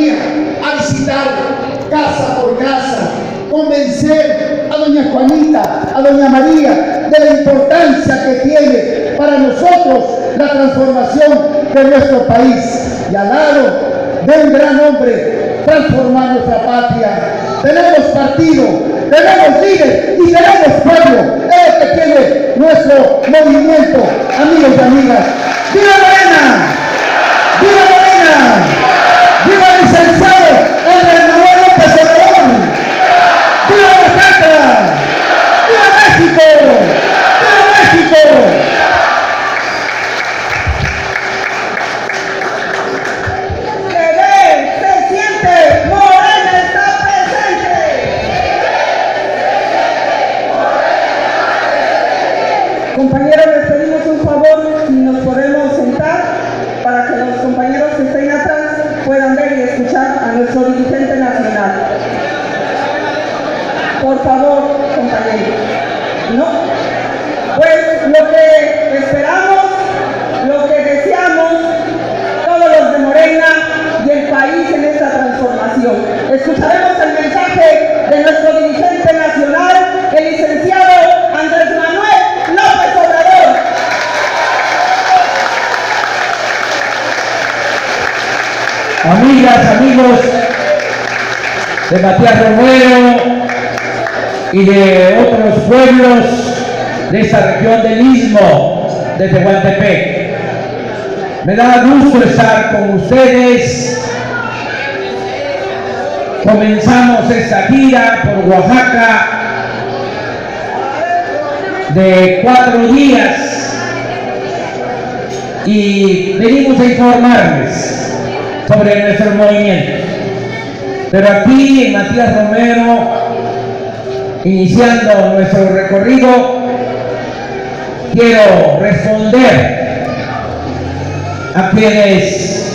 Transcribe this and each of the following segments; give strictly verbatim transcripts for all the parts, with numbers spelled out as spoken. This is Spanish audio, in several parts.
ciudadanía a visitar casa por casa, convencer a doña Juanita, a doña María de la importancia que tiene para nosotros la transformación de nuestro país. Y al lado de un gran hombre, transformar nuestra patria. Tenemos partido, tenemos líder y tenemos pueblo. Es lo que tiene nuestro movimiento, amigos y amigas. ¡Viva Morena! ¡Viva Morena! ¡Viva el licenciado Andrés Manuel López Obrador! ¡Viva la patria! ¡Viva México! ¡Viva México! Compañeros, les pedimos un favor, si nos podemos sentar para que los compañeros que estén atrás puedan ver y escuchar a nuestro dirigente nacional. Por favor, compañeros. ¿No? Pues lo que esperamos, lo que deseamos, todos los de Morena y el país en esta transformación. Escucharemos el mensaje de nuestro dirigente nacional, el licenciado Andrés Manuel López Obrador. Amigas, amigos de Matías Romero y de otros pueblos de esta región del Istmo de Tehuantepec, me da gusto estar con ustedes. Comenzamos esta gira por Oaxaca de cuatro días y venimos a informarles sobre nuestro movimiento. Pero aquí en Matías Romero, iniciando nuestro recorrido, quiero responder a quienes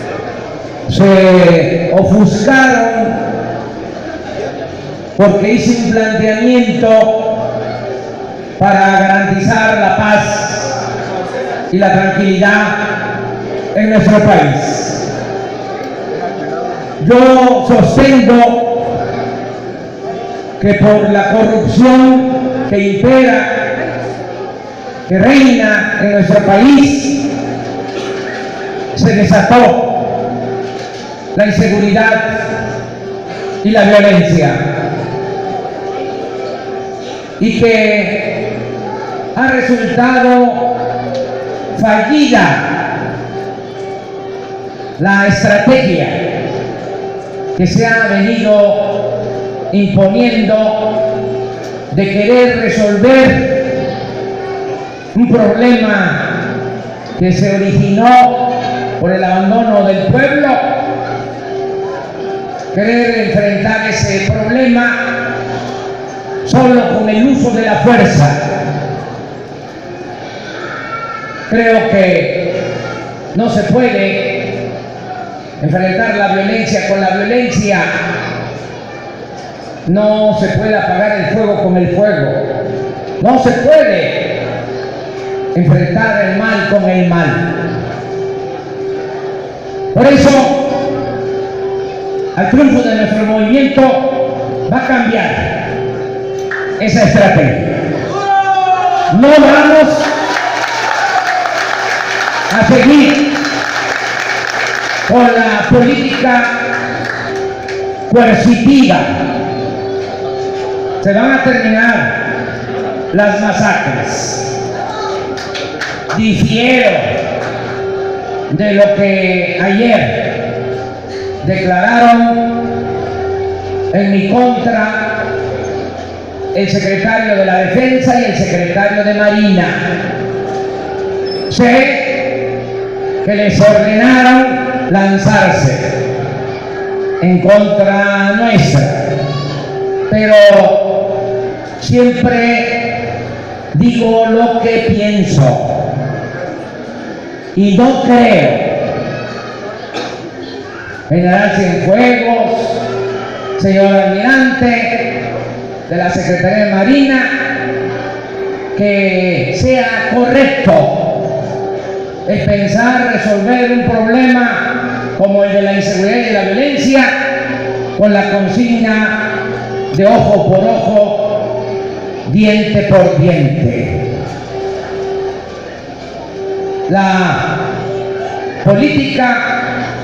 se ofuscaron porque hice un planteamiento para garantizar la paz y la tranquilidad en nuestro país. Yo sostengo que por la corrupción que impera, que reina en nuestro país, se desató la inseguridad y la violencia, y que ha resultado fallida la estrategia que se ha venido imponiendo de querer resolver un problema que se originó por el abandono del pueblo, querer enfrentar ese problema solo con el uso de la fuerza. Creo que no se puede enfrentar la violencia con la violencia, no se puede apagar el fuego con el fuego, no se puede enfrentar el mal con el mal. Por eso, al triunfo de nuestro movimiento va a cambiar esa estrategia. No vamos a seguir con la política coercitiva. Se van a terminar las masacres. Difiero de lo que ayer declararon en mi contra el secretario de la Defensa y el secretario de Marina. Sé que les ordenaron lanzarse en contra nuestra, pero siempre digo lo que pienso y no creo, general Cienfuegos, señor almirante de la Secretaría de Marina, que sea correcto el pensar resolver un problema como el de la inseguridad y de la violencia, con la consigna de ojo por ojo, diente por diente. La política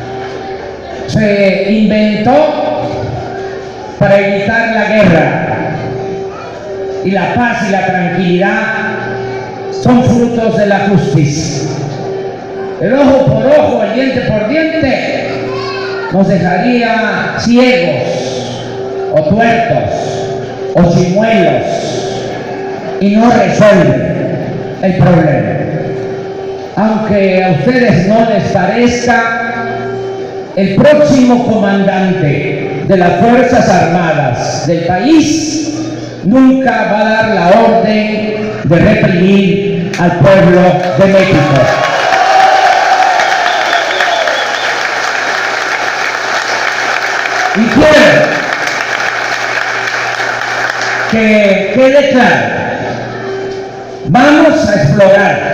se inventó para evitar la guerra, y la paz y la tranquilidad son frutos de la justicia. El ojo por ojo, el diente por diente, nos dejaría ciegos o tuertos o chimuelos y no resuelve el problema. Aunque a ustedes no les parezca, el próximo comandante de las Fuerzas Armadas del país nunca va a dar la orden de reprimir al pueblo de México. Y quiero que quede claro, vamos a explorar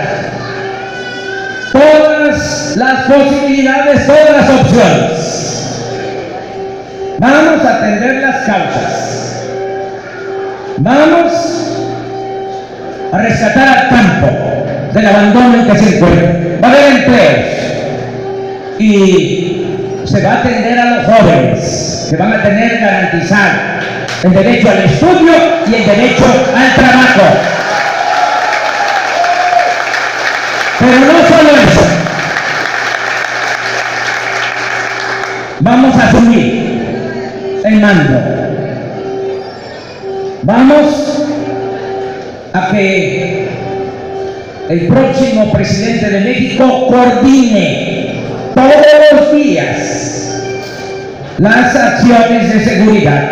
todas las posibilidades, todas las opciones. Vamos a atender las causas. Vamos a rescatar al campo del abandono en que se encuentra. Va a haber empleos y se va a atender a los jóvenes que van a tener garantizado el derecho al estudio y el derecho al trabajo. Pero no solo eso, vamos a asumir el mando, vamos a que el próximo presidente de México coordine todos los días las acciones de seguridad,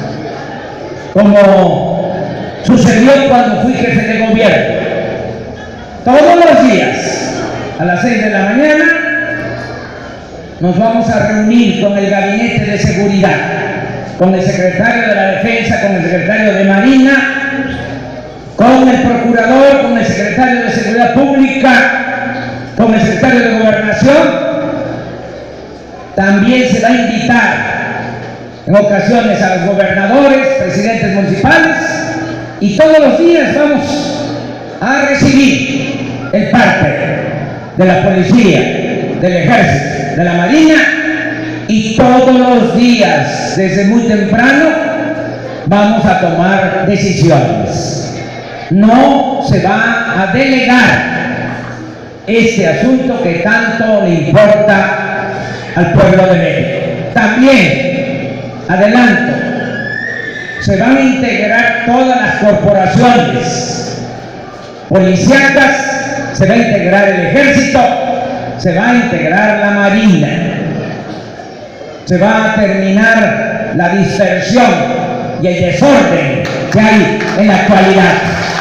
como sucedió cuando fui jefe de gobierno. Todos los días, a las seis de la mañana, nos vamos a reunir con el Gabinete de Seguridad, con el Secretario de la Defensa, con el Secretario de Marina, con el Procurador, con el Secretario de Seguridad Pública, con el Secretario de Gobernación. También se va a invitar en ocasiones a los gobernadores, presidentes municipales, y todos los días vamos a recibir el parte de la policía, del ejército, de la marina, y todos los días, desde muy temprano, vamos a tomar decisiones. No se va a delegar este asunto que tanto le importa al pueblo de México. También, adelanto, se van a integrar todas las corporaciones policíacas, se va a integrar el ejército, se va a integrar la marina, se va a terminar la dispersión y el desorden que hay en la actualidad.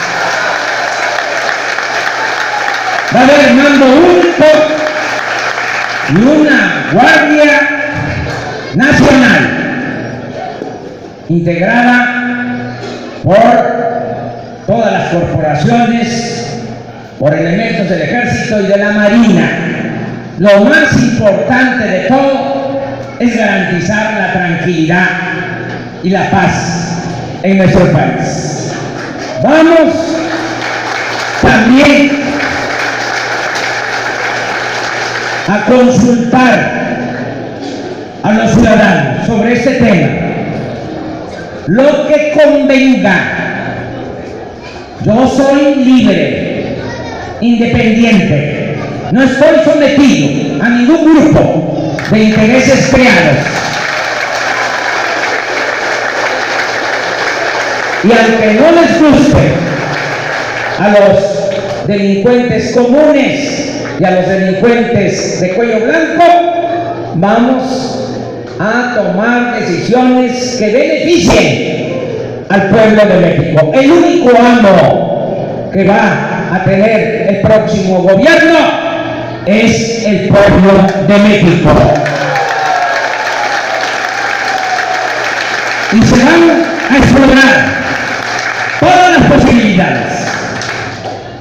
Va a haber mando único y una Guardia Nacional integrada por todas las corporaciones, por elementos del ejército y de la marina. Lo más importante de todo es garantizar la tranquilidad y la paz en nuestro país. Vamos también a consultar a los ciudadanos sobre este tema, lo que convenga. Yo soy libre, independiente, no estoy sometido a ningún grupo de intereses creados. Y aunque no les guste a los delincuentes comunes y a los delincuentes de cuello blanco, vamos a tomar decisiones que beneficien al pueblo de México. El único amo que va a tener el próximo gobierno es el pueblo de México. Y se van a explorar todas las posibilidades.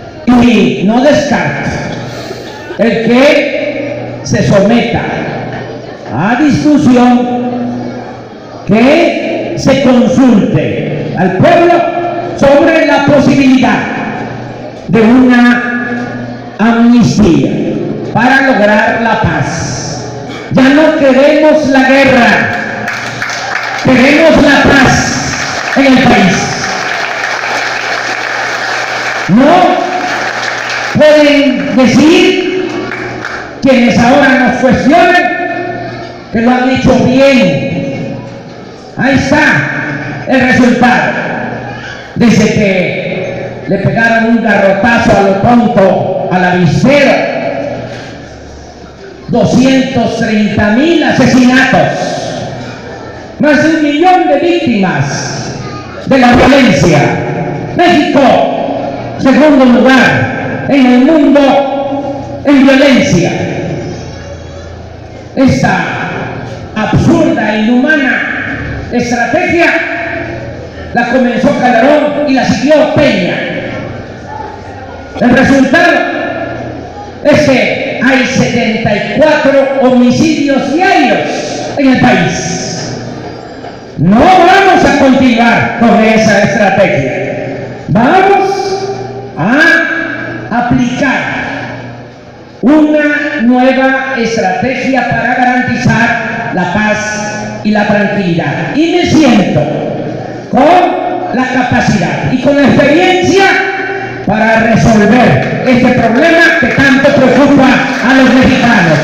Y no descarto el que se someta a discusión que se consulte al pueblo sobre la posibilidad de una amnistía para lograr la paz. Ya no queremos la guerra, queremos la paz en el país. No pueden decir quienes ahora nos cuestionan que lo han hecho bien. Ahí está el resultado. Dice que le pegaron un garrotazo a lo tonto, a la visera. doscientos treinta mil asesinatos, más de un millón de víctimas de la violencia. México, segundo lugar en el mundo en violencia. Esta absurda e inhumana estrategia la comenzó Calderón y la siguió Peña. El resultado es que hay setenta y cuatro homicidios diarios en el país. No vamos a continuar con esa estrategia. Vamos a aplicar una nueva estrategia para garantizar la paz y la tranquilidad. Y me siento con la capacidad y con la experiencia para resolver este problema que tanto preocupa a los mexicanos.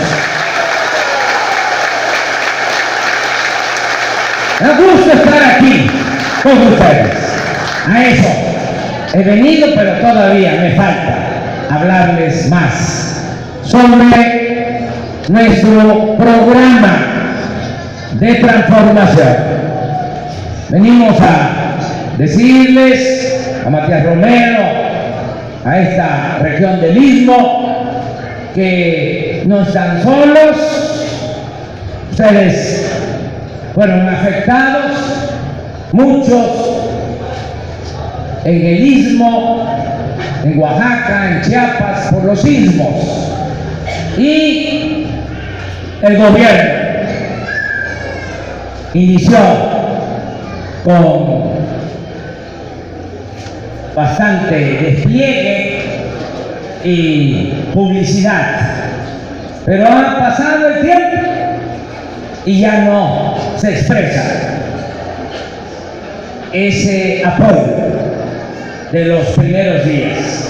Me gusta estar aquí con ustedes. A eso he venido, pero todavía me falta hablarles más sobre nuestro programa de transformación. Venimos a decirles a Matías Romero, a esta región del Istmo, que no están solos. Ustedes fueron afectados, muchos en el Istmo, en Oaxaca, en Chiapas, por los sismos. Y el gobierno inició con bastante despliegue y publicidad, pero ha pasado el tiempo y ya no se expresa ese apoyo de los primeros días.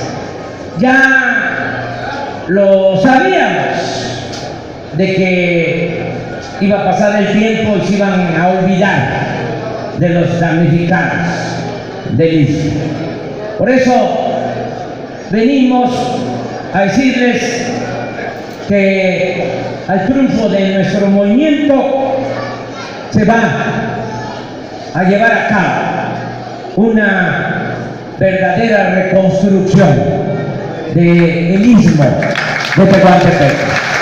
Ya lo sabíamos de que iba a pasar el tiempo y se iban a olvidar de los damnificados del Istmo. Por eso venimos a decirles que al triunfo de nuestro movimiento se va a llevar a cabo una verdadera reconstrucción del Istmo de Tehuantepec.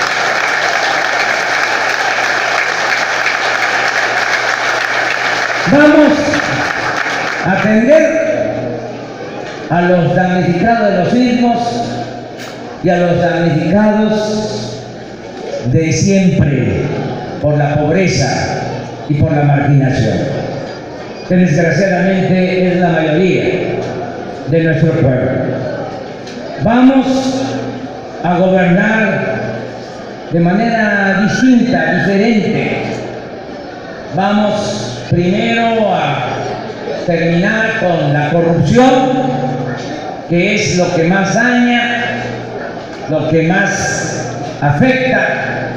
Vamos a atender a los damnificados de los istmos y a los damnificados de siempre por la pobreza y por la marginación, que desgraciadamente es la mayoría de nuestro pueblo. Vamos a gobernar de manera distinta, diferente. Vamos primero a terminar con la corrupción, que es lo que más daña, lo que más afecta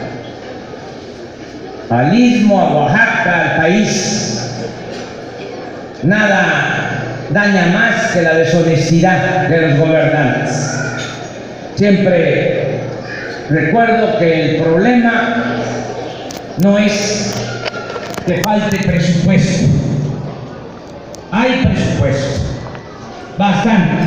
al Istmo, a Oaxaca, al país. Nada daña más que la deshonestidad de los gobernantes. Siempre recuerdo que el problema no es que falte presupuesto. Hay presupuesto, bastante.